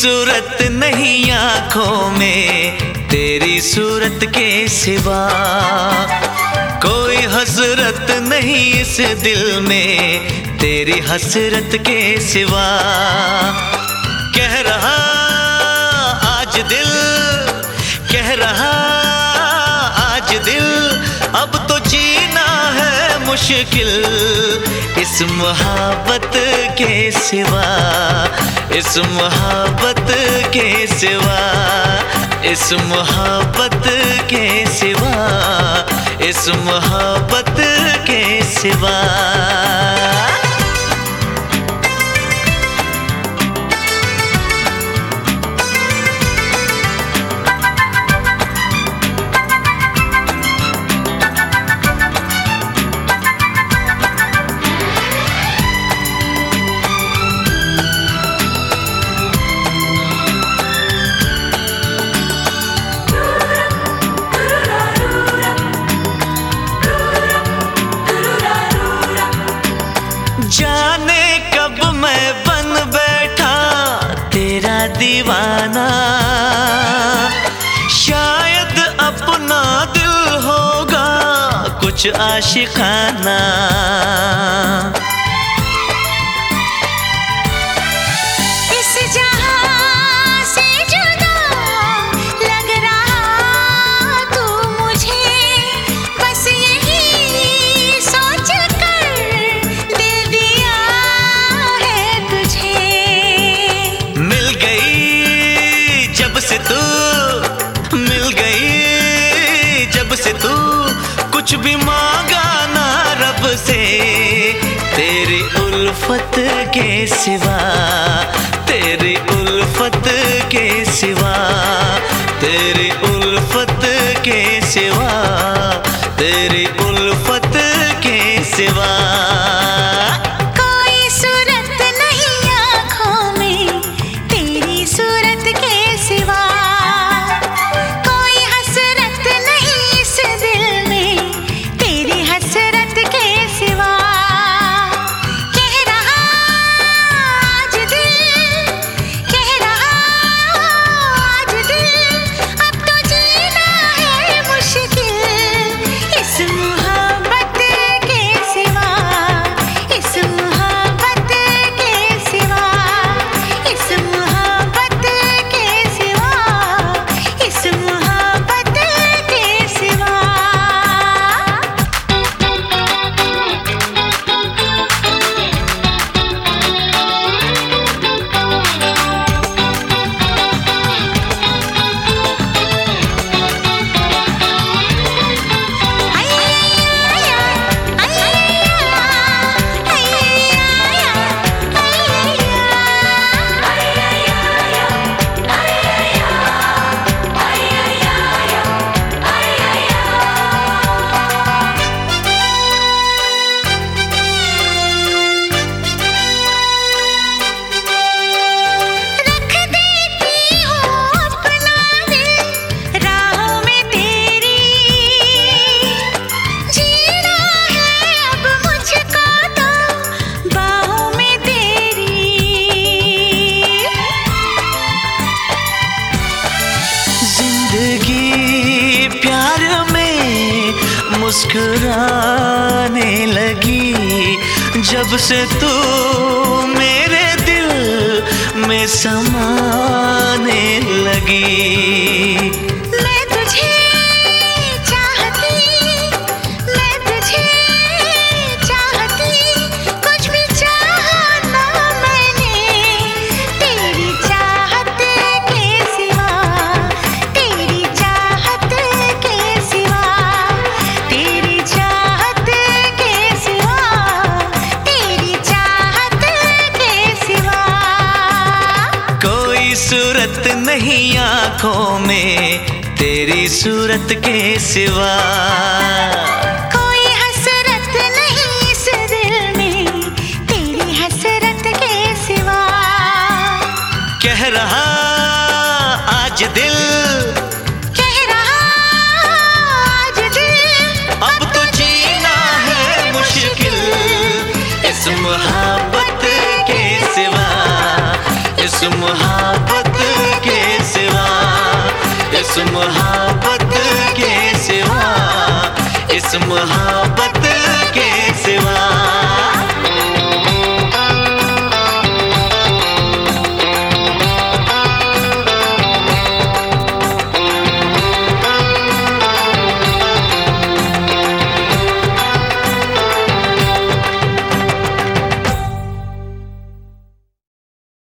सूरत नहीं आँखों में तेरी सूरत के सिवा, कोई हसरत नहीं इस दिल में तेरी हसरत के सिवा। कह रहा आज दिल, कह रहा आज दिल, अब तो जीना है मुश्किल इस मोहब्बत के सिवा, इस मोहब्बत के सिवा, इस मोहब्बत के सिवा, इस मोहब्बत के सिवा। जाने कब मैं बन बैठा तेरा दीवाना, शायद अपना दिल होगा कुछ आशिकाना। इस जहां से जुदा लग रहा तू मुझे, बस यही सोच कर दिल दिया है तुझे। मिल गई जब से तू, मिल गई जब से तू, कुछ भी मांगा ना रब से तेरी उल्फत के सिवा, तेरी उल्फत के सिवा, तेरी उल्फत के सिवा, तेरी उल्फत के सिवा। कोई सूरत नहीं आँखों में तेरी सूरत के सिवा, कोई हसरत नहीं इस दिल में तेरी हसरत के सिवा। कह रहा आज दिल, कह रहा आज दिल, अब तो जीना है मुश्किल इस मोहब्बत के सिवा, इस मोहब्बत के सिवा, इस मोहब्बत के सिवा, इस मोहब्बत के सिवा। रख देती हूँ अपना दिल राहों में तेरी, जीना है अब मुझको तो बाहों में तेरी। जिंदगी प्यार में मुस्कुराने लगी जब से तू मेरे दिल में समाने लगी। मैं तुझे चाहती, मैं तुझे चाहती, कुछ भी चाहा ना मैंने तेरी चाहत के सिवा, तेरी चाहत के सिवा, तेरी चाहत के सिवा, तेरी चाहत के सिवा। कोई सूरत नहीं आँखों में तेरी सूरत के सिवा, कोई हसरत नहीं इस दिल में तेरी हसरत के सिवा। कह रहा आज दिल, कह रहा आज दिल, अब तो जीना है मुश्किल इस मोहब्बत के सिवा, इस मोहब्बत इस मोहब्बत के सिवा, इस मोहब्बत के सिवा।